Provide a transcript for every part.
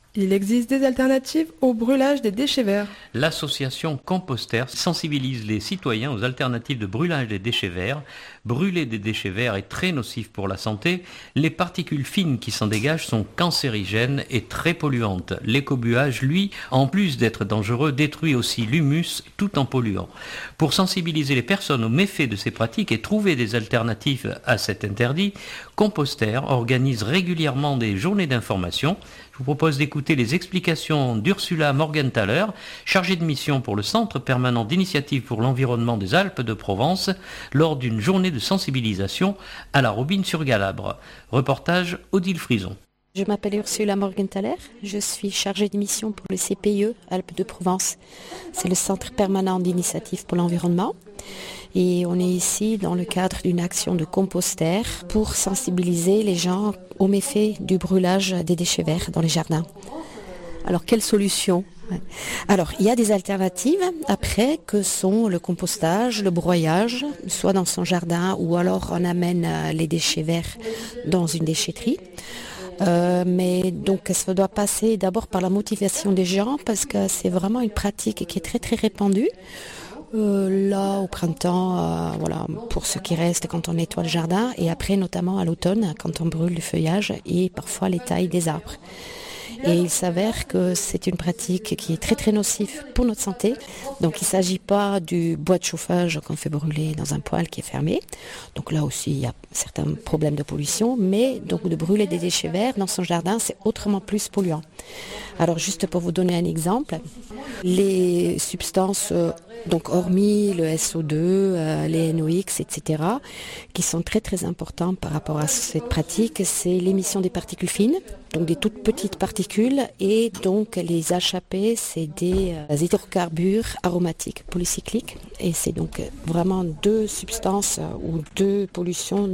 Il existe des alternatives au brûlage des déchets verts. L'association Composter sensibilise les citoyens aux alternatives de brûlage des déchets verts. Brûler des déchets verts est très nocif pour la santé. Les particules fines qui s'en dégagent sont cancérigènes et très polluantes. L'écobuage, lui, en plus d'être dangereux, détruit aussi l'humus tout en polluant. Pour sensibiliser les personnes aux méfaits de ces pratiques et trouver des alternatives à cet interdit, Composter organise régulièrement des journées d'information. Je vous propose d'écouter les explications d'Ursula Morgenthaler, chargée de mission pour le Centre permanent d'initiative pour l'environnement des Alpes de Provence, lors d'une journée de sensibilisation à la Robine-sur-Galabre. Reportage Odile Frison. Je m'appelle Ursula Morgenthaler, je suis chargée de mission pour le CPE Alpes de Provence. C'est le Centre permanent d'initiative pour l'environnement. Et on est ici dans le cadre d'une action de Composter pour sensibiliser les gens aux méfaits du brûlage des déchets verts dans les jardins. Alors, quelle solution ? Alors, il y a des alternatives après que sont le compostage, le broyage, soit dans son jardin ou alors on amène les déchets verts dans une déchetterie. Mais donc ça doit passer d'abord par la motivation des gens parce que c'est vraiment une pratique qui est très très répandue. Là au printemps, voilà, pour ce qui reste quand on nettoie le jardin et après notamment à l'automne quand on brûle le feuillage et parfois les tailles des arbres. Et il s'avère que c'est une pratique qui est très très nocive pour notre santé. Donc il ne s'agit pas du bois de chauffage qu'on fait brûler dans un poêle qui est fermé. Donc là aussi il y a certains problèmes de pollution, mais donc de brûler des déchets verts dans son jardin, c'est autrement plus polluant. Alors juste pour vous donner un exemple, les substances, donc hormis le SO2, les NOx, etc., qui sont très très importants par rapport à cette pratique, c'est l'émission des particules fines, donc des toutes petites particules, et donc les HAP, c'est des hydrocarbures aromatiques polycycliques, et c'est donc vraiment deux substances ou deux pollutions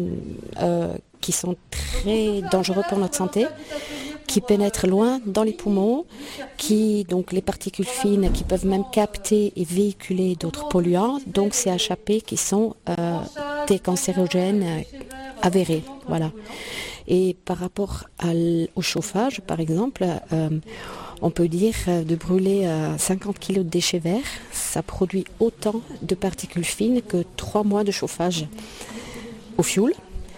qui sont très dangereuses pour notre santé, qui pénètrent loin dans les poumons, donc les particules fines qui peuvent même capter et véhiculer d'autres polluants, donc ces HAP qui sont des cancérogènes avérés. Voilà. Et par rapport au chauffage, par exemple, on peut dire de brûler 50 kg de déchets verts, ça produit autant de particules fines que 3 mois de chauffage au fioul.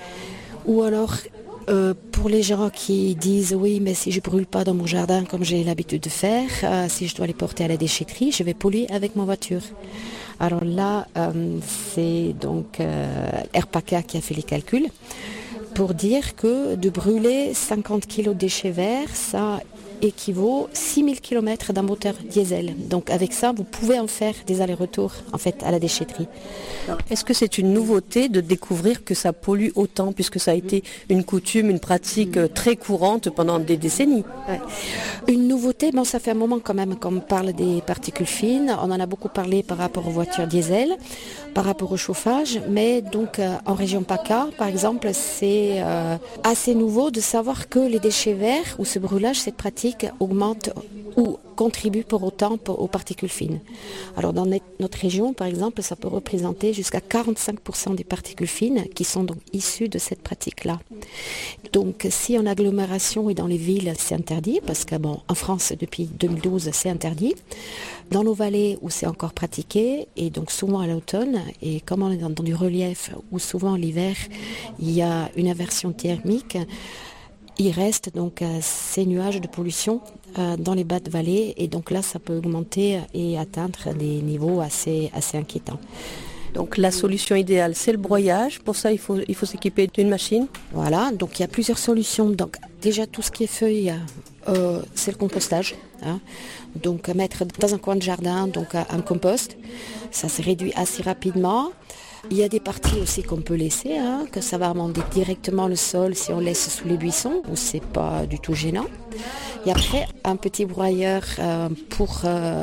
Ou alors, pour les gens qui disent oui, mais si je brûle pas dans mon jardin comme j'ai l'habitude de faire, si je dois les porter à la déchetterie, je vais polluer avec ma voiture. Alors là, c'est donc RPACA qui a fait les calculs pour dire que de brûler 50 kg de déchets verts, ça équivaut 6000 km d'un moteur diesel. Donc avec ça, vous pouvez en faire des allers-retours en fait à la déchetterie. Alors, est-ce que c'est une nouveauté de découvrir que ça pollue autant, puisque ça a été une coutume, une pratique très courante pendant des décennies ? Ouais. Une nouveauté, bon, ça fait un moment quand même qu'on parle des particules fines. On en a beaucoup parlé par rapport aux voitures diesel, par rapport au chauffage, mais donc en région PACA, par exemple, c'est assez nouveau de savoir que les déchets verts ou ce brûlage, cette pratique augmente ou contribue pour autant aux particules fines. Alors dans notre région, par exemple, ça peut représenter jusqu'à 45% des particules fines qui sont donc issues de cette pratique-là. Donc si en agglomération et dans les villes, c'est interdit, parce que bon, en France, depuis 2012, c'est interdit. Dans nos vallées où c'est encore pratiqué, et donc souvent à l'automne, et comme on est dans du relief où souvent l'hiver, il y a une inversion thermique, il reste donc ces nuages de pollution dans les bas de vallée et donc là ça peut augmenter et atteindre des niveaux assez inquiétants. Donc la solution idéale c'est le broyage, pour ça il faut s'équiper d'une machine. Voilà, donc il y a plusieurs solutions. Donc déjà tout ce qui est feuilles, c'est le compostage. Hein. Donc mettre dans un coin de jardin donc un compost, ça se réduit assez rapidement. Il y a des parties aussi qu'on peut laisser, hein, que ça va amender directement le sol si on laisse sous les buissons, où c'est pas du tout gênant. Et après, un petit broyeur pour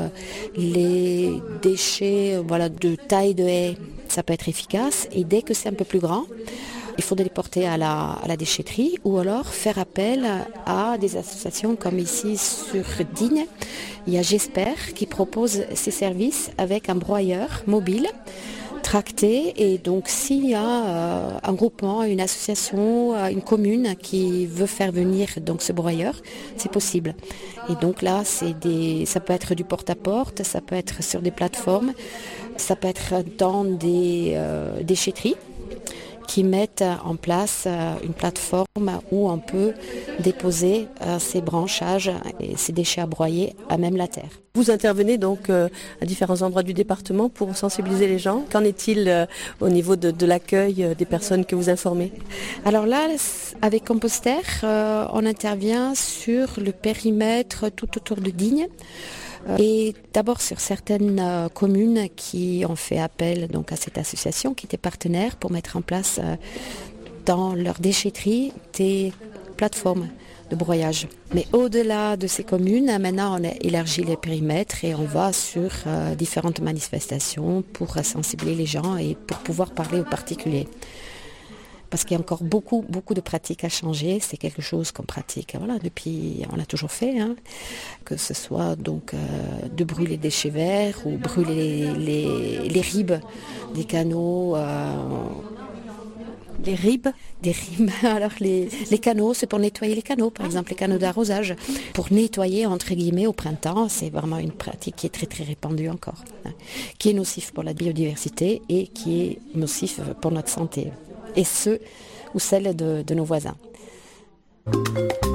les déchets de taille de haie, ça peut être efficace. Et dès que c'est un peu plus grand, il faut les porter à la déchetterie ou alors faire appel à des associations comme ici sur Digne. Il y a J'espère qui propose ses services avec un broyeur mobile tracté, et donc s'il y a un groupement, une association, une commune qui veut faire venir donc ce broyeur, c'est possible. Et donc là, ça peut être du porte-à-porte, ça peut être sur des plateformes, ça peut être dans des déchetteries qui mettent en place une plateforme où on peut déposer ces branchages et ces déchets à broyer à même la terre. Vous intervenez donc à différents endroits du département pour sensibiliser les gens. Qu'en est-il au niveau de l'accueil des personnes que vous informez? Alors là, avec Composter, on intervient sur le périmètre tout autour de Digne. Et d'abord sur certaines communes qui ont fait appel donc à cette association qui était partenaire pour mettre en place dans leur déchetterie des plateformes de broyage. Mais au-delà de ces communes, maintenant on a élargi les périmètres et on va sur différentes manifestations pour sensibiliser les gens et pour pouvoir parler aux particuliers. Parce qu'il y a encore beaucoup de pratiques à changer. C'est quelque chose qu'on pratique. Voilà, depuis, on l'a toujours fait, que ce soit donc de brûler des déchets verts ou brûler les ribes des canaux. Les ribes? Des ribes. Alors les canaux, c'est pour nettoyer les canaux, par exemple les canaux d'arrosage. Pour nettoyer entre guillemets au printemps, c'est vraiment une pratique qui est très très répandue encore, qui est nocif pour la biodiversité et qui est nocif pour notre santé. Et ceux ou celles de nos voisins.